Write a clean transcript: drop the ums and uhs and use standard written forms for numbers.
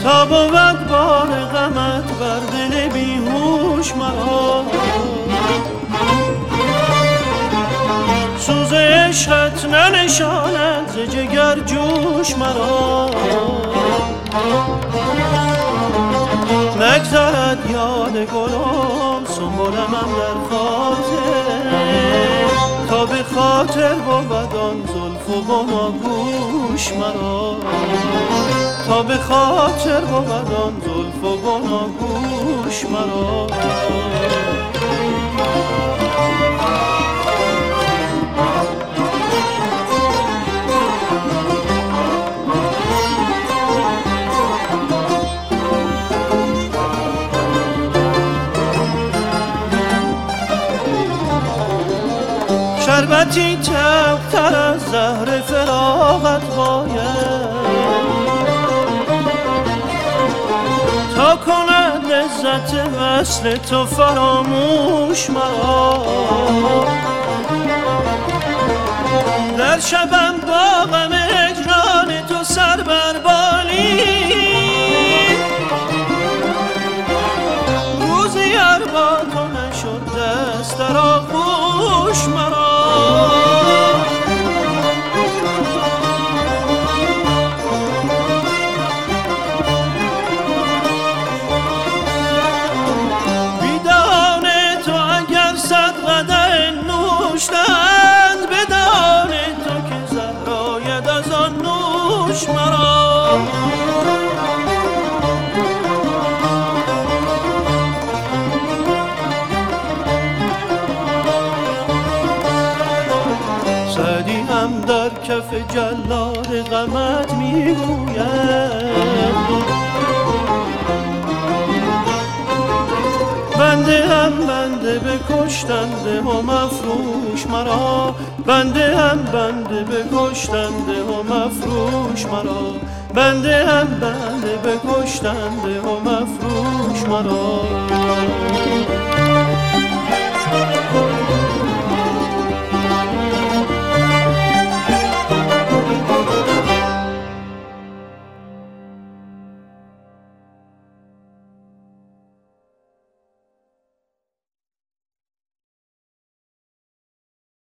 تا بود بار غمت بر دل بیهوش مرا. سوز عشقت ننشاند ز جگر جوش مرا. نگذرد یاد گلم سنبلمم در خاطر، تا به خاطر بود آن زلف و بناگوش مرا. تا به خاطر بود آن زلف و بناگوش مرا. شربتی تلختر از زهر فراقت باید، تا کند لذت وصل تو فراموش مرا. در شبم با غم هجران تو سر بر بالی، روزی ار با تو نشد دست در آغوش مرا. بیدان تو اگر صد قدح نوشتند، بدان تو که زهر آید از آن نوش مرا. سعدی هم در کف جلاد غمت میگوید، بنده هم بنده بکشتنده و مفروش مرا. بنده هم بنده بکشتنده و مفروش مرا. بنده هم بنده بکشتنده و مفروش مرا.